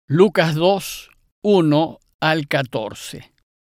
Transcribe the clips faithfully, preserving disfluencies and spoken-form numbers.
Lucas dos, uno al catorce.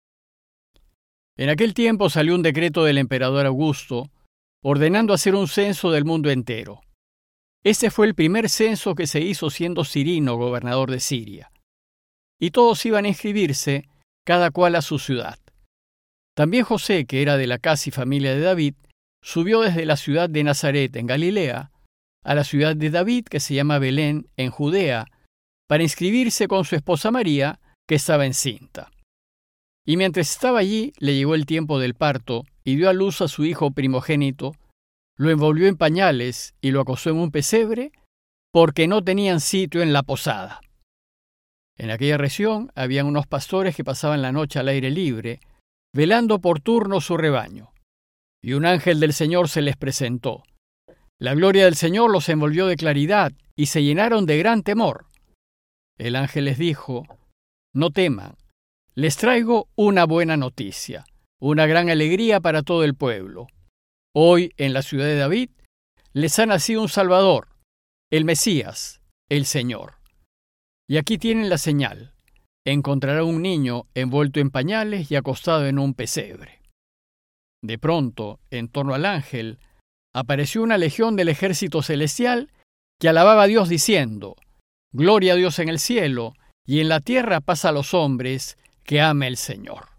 En aquel tiempo salió un decreto del emperador Augusto ordenando hacer un censo del mundo entero. Este fue el primer censo que se hizo siendo Cirino gobernador de Siria. Y todos iban a inscribirse, cada cual a su ciudad. También José, que era de la casa y familia de David, subió desde la ciudad de Nazaret en Galilea a la ciudad de David, que se llama Belén, en Judea, para inscribirse con su esposa María, que estaba encinta. Y mientras estaba allí, le llegó el tiempo del parto, y dio a luz a su hijo primogénito, lo envolvió en pañales y lo acostó en un pesebre, porque no tenían sitio en la posada. En aquella región habían unos pastores que pasaban la noche al aire libre, velando por turno su rebaño. Y un ángel del Señor se les presentó. La gloria del Señor los envolvió de claridad, y se llenaron de gran temor. El ángel les dijo: no teman, les traigo una buena noticia, una gran alegría para todo el pueblo. Hoy, en la ciudad de David, les ha nacido un Salvador, el Mesías, el Señor. Y aquí tienen la señal: encontrará un niño envuelto en pañales y acostado en un pesebre. De pronto, en torno al ángel, apareció una legión del ejército celestial que alababa a Dios diciendo: gloria a Dios en el cielo, y en la tierra paz a los hombres que ama el Señor.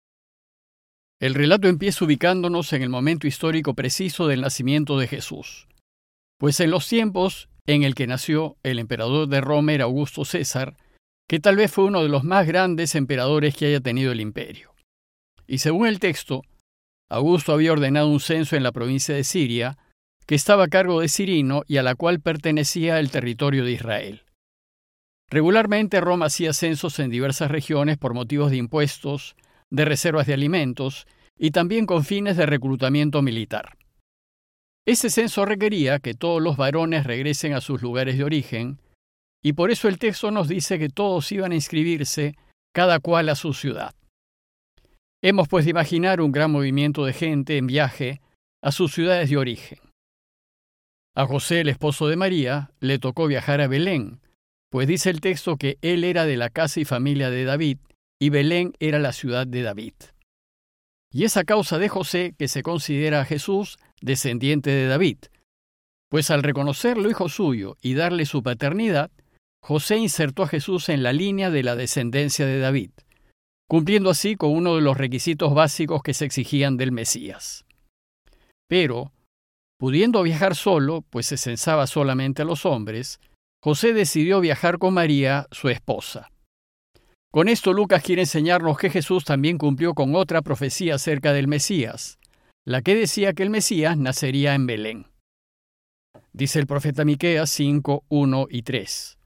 El relato empieza ubicándonos en el momento histórico preciso del nacimiento de Jesús. Pues en los tiempos en el que nació, el emperador de Roma era Augusto César, que tal vez fue uno de los más grandes emperadores que haya tenido el imperio. Y según el texto, Augusto había ordenado un censo en la provincia de Siria, que estaba a cargo de Cirino y a la cual pertenecía el territorio de Israel. Regularmente Roma hacía censos en diversas regiones por motivos de impuestos, de reservas de alimentos y también con fines de reclutamiento militar. Ese censo requería que todos los varones regresen a sus lugares de origen, y por eso el texto nos dice que todos iban a inscribirse, cada cual a su ciudad. Hemos pues de imaginar un gran movimiento de gente en viaje a sus ciudades de origen. A José, el esposo de María, le tocó viajar a Belén, pues dice el texto que él era de la casa y familia de David, y Belén era la ciudad de David. Y es a causa de José que se considera a Jesús descendiente de David, pues al reconocerlo hijo suyo y darle su paternidad, José insertó a Jesús en la línea de la descendencia de David, cumpliendo así con uno de los requisitos básicos que se exigían del Mesías. Pero, pudiendo viajar solo, pues se censaba solamente a los hombres, José decidió viajar con María, su esposa. Con esto Lucas quiere enseñarnos que Jesús también cumplió con otra profecía acerca del Mesías, la que decía que el Mesías nacería en Belén. Dice el profeta Miqueas cinco, uno y tres.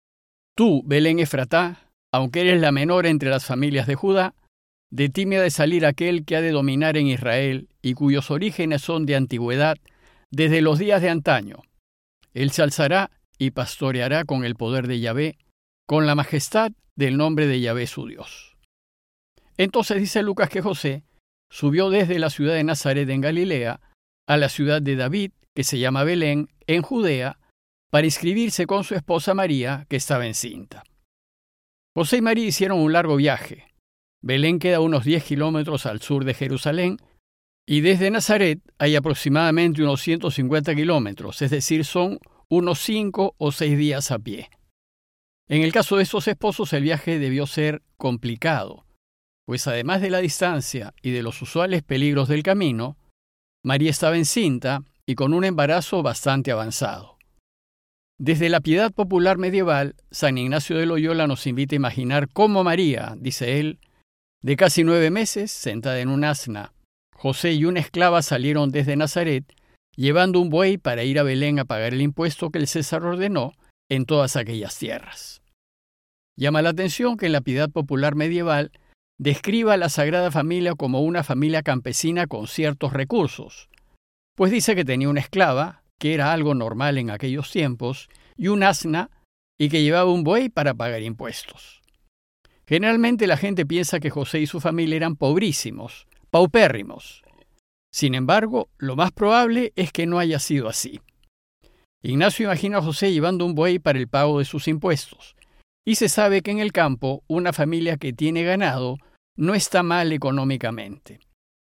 Tú, Belén Efratá, aunque eres la menor entre las familias de Judá, de ti me ha de salir aquel que ha de dominar en Israel y cuyos orígenes son de antigüedad, desde los días de antaño. Él se alzará y pastoreará con el poder de Yahvé, con la majestad del nombre de Yahvé su Dios. Entonces dice Lucas que José subió desde la ciudad de Nazaret en Galilea a la ciudad de David, que se llama Belén, en Judea, para inscribirse con su esposa María, que estaba encinta. José y María hicieron un largo viaje. Belén queda a unos diez kilómetros al sur de Jerusalén, y desde Nazaret hay aproximadamente unos ciento cincuenta kilómetros, es decir, son unos cinco o seis días a pie. En el caso de estos esposos, el viaje debió ser complicado, pues además de la distancia y de los usuales peligros del camino, María estaba encinta y con un embarazo bastante avanzado. Desde la piedad popular medieval, San Ignacio de Loyola nos invita a imaginar cómo María, dice él, de casi nueve meses, sentada en un asna, José y una esclava salieron desde Nazaret, llevando un buey para ir a Belén a pagar el impuesto que el César ordenó en todas aquellas tierras. Llama la atención que en la piedad popular medieval describa a la Sagrada Familia como una familia campesina con ciertos recursos, pues dice que tenía una esclava, que era algo normal en aquellos tiempos, y un asna, y que llevaba un buey para pagar impuestos. Generalmente la gente piensa que José y su familia eran pobrísimos, paupérrimos. Sin embargo, lo más probable es que no haya sido así. Ignacio imagina a José llevando un buey para el pago de sus impuestos, Y se sabe que en el campo una familia que tiene ganado no está mal económicamente.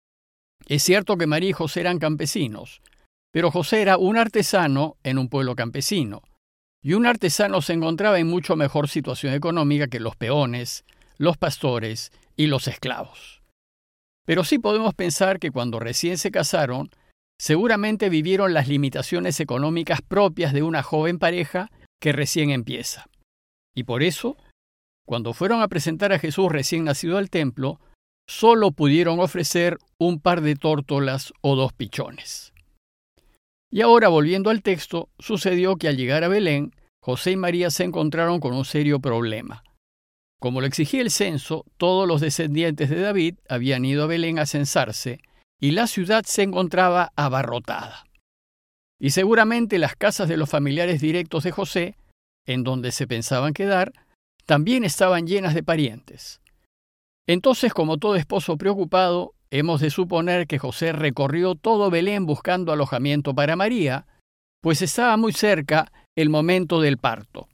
Es cierto que María y José eran campesinos, pero José era un artesano en un pueblo campesino, y un artesano se encontraba en mucho mejor situación económica que los peones, los pastores y los esclavos. Pero sí podemos pensar que cuando recién se casaron, seguramente vivieron las limitaciones económicas propias de una joven pareja que recién empieza. Y por eso, cuando fueron a presentar a Jesús recién nacido al templo, solo pudieron ofrecer un par de tórtolas o dos pichones. Y ahora, volviendo al texto, sucedió que al llegar a Belén, José y María se encontraron con un serio problema. Como lo exigía el censo, todos los descendientes de David habían ido a Belén a censarse, y la ciudad se encontraba abarrotada. Y seguramente las casas de los familiares directos de José, en donde se pensaban quedar, también estaban llenas de parientes. Entonces, como todo esposo preocupado, hemos de suponer que José recorrió todo Belén buscando alojamiento para María, pues estaba muy cerca el momento del parto.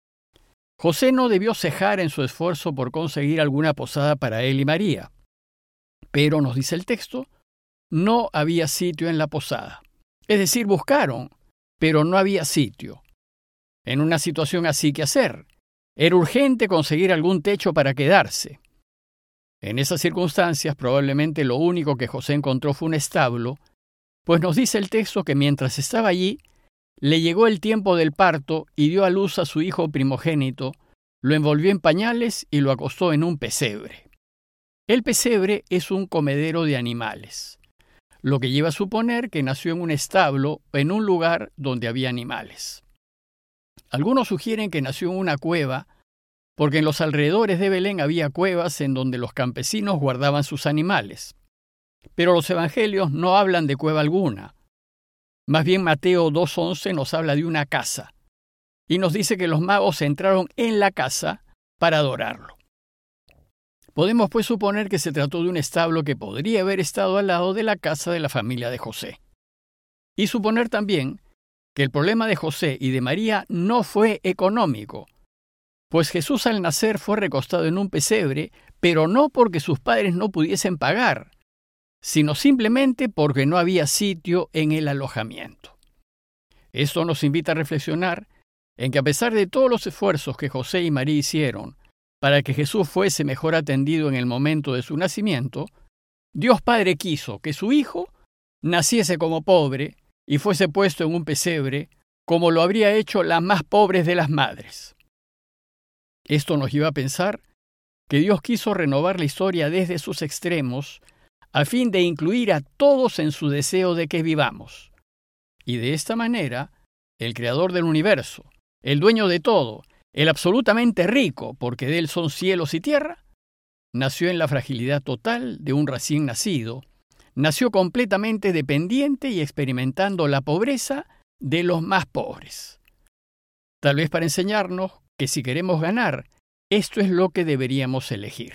José no debió cejar en su esfuerzo por conseguir alguna posada para él y María. Pero, nos dice el texto, no había sitio en la posada. Es decir, buscaron, pero no había sitio. En una situación así, ¿qué hacer? Era urgente conseguir algún techo para quedarse. En esas circunstancias, probablemente lo único que José encontró fue un establo, pues nos dice el texto que mientras estaba allí, le llegó el tiempo del parto y dio a luz a su hijo primogénito, lo envolvió en pañales y lo acostó en un pesebre. El pesebre es un comedero de animales, lo que lleva a suponer que nació en un establo o en un lugar donde había animales. Algunos sugieren que nació en una cueva, porque en los alrededores de Belén había cuevas en donde los campesinos guardaban sus animales. Pero los evangelios no hablan de cueva alguna. Más bien Mateo dos once nos habla de una casa, y nos dice que los magos entraron en la casa para adorarlo. Podemos pues suponer que se trató de un establo que podría haber estado al lado de la casa de la familia de José. Y suponer también que el problema de José y de María no fue económico, pues Jesús al nacer fue recostado en un pesebre, pero no porque sus padres no pudiesen pagar, sino simplemente porque no había sitio en el alojamiento. Esto nos invita a reflexionar en que a pesar de todos los esfuerzos que José y María hicieron para que Jesús fuese mejor atendido en el momento de su nacimiento, Dios Padre quiso que su Hijo naciese como pobre y fuese puesto en un pesebre, como lo habría hecho las más pobres de las madres. Esto nos lleva a pensar que Dios quiso renovar la historia desde sus extremos, a fin de incluir a todos en su deseo de que vivamos. Y de esta manera, el creador del universo, el dueño de todo, el absolutamente rico, porque de él son cielos y tierra, nació en la fragilidad total de un recién nacido, nació completamente dependiente y experimentando la pobreza de los más pobres. Tal vez para enseñarnos que si queremos ganar, esto es lo que deberíamos elegir.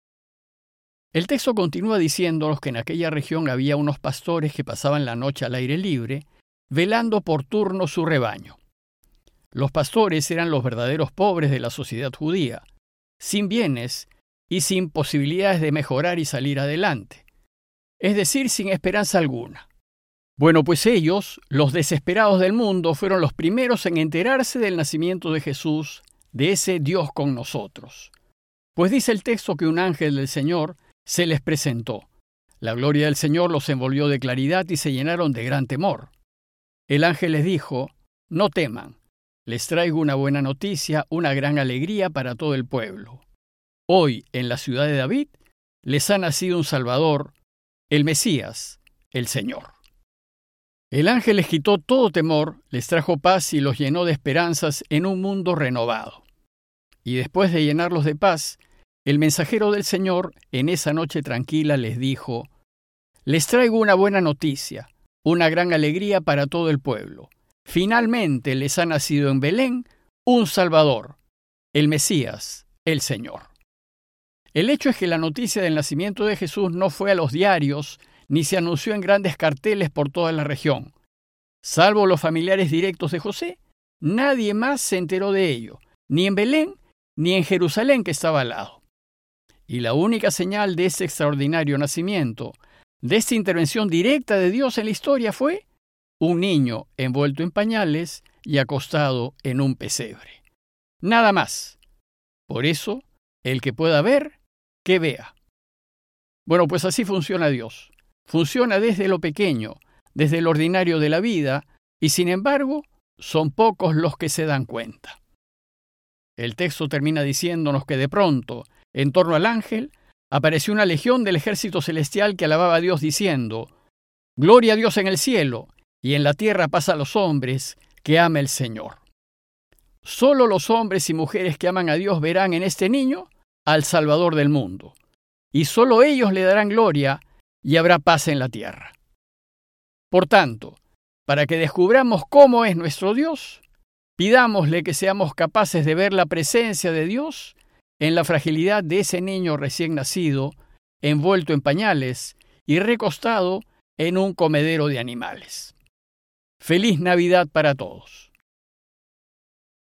El texto continúa diciéndonos que en aquella región había unos pastores que pasaban la noche al aire libre, velando por turno su rebaño. Los pastores eran los verdaderos pobres de la sociedad judía, sin bienes y sin posibilidades de mejorar y salir adelante, es decir, sin esperanza alguna. Bueno, pues ellos, los desesperados del mundo, fueron los primeros en enterarse del nacimiento de Jesús, de ese Dios con nosotros. Pues dice el texto que un ángel del Señor se les presentó. La gloria del Señor los envolvió de claridad y se llenaron de gran temor. El ángel les dijo, no teman, les traigo una buena noticia, una gran alegría para todo el pueblo. Hoy, en la ciudad de David, les ha nacido un Salvador, el Mesías, el Señor. El ángel les quitó todo temor, les trajo paz y los llenó de esperanzas en un mundo renovado. Y después de llenarlos de paz, el mensajero del Señor, en esa noche tranquila, les dijo, les traigo una buena noticia, una gran alegría para todo el pueblo. Finalmente les ha nacido en Belén un Salvador, el Mesías, el Señor. El hecho es que la noticia del nacimiento de Jesús no fue a los diarios, ni se anunció en grandes carteles por toda la región. Salvo los familiares directos de José, nadie más se enteró de ello, ni en Belén, ni en Jerusalén que estaba al lado. Y la única señal de ese extraordinario nacimiento, de esta intervención directa de Dios en la historia, fue un niño envuelto en pañales y acostado en un pesebre. Nada más. Por eso, el que pueda ver, que vea. Bueno, pues así funciona Dios. Funciona desde lo pequeño, desde lo ordinario de la vida, y sin embargo, son pocos los que se dan cuenta. El texto termina diciéndonos que de pronto, en torno al ángel, apareció una legión del ejército celestial que alababa a Dios diciendo: «Gloria a Dios en el cielo, y en la tierra paz a los hombres que ama el Señor». Solo los hombres y mujeres que aman a Dios verán en este niño al Salvador del mundo, y solo ellos le darán gloria y habrá paz en la tierra. Por tanto, para que descubramos cómo es nuestro Dios, pidámosle que seamos capaces de ver la presencia de Dios en la fragilidad de ese niño recién nacido, envuelto en pañales y recostado en un comedero de animales. ¡Feliz Navidad para todos!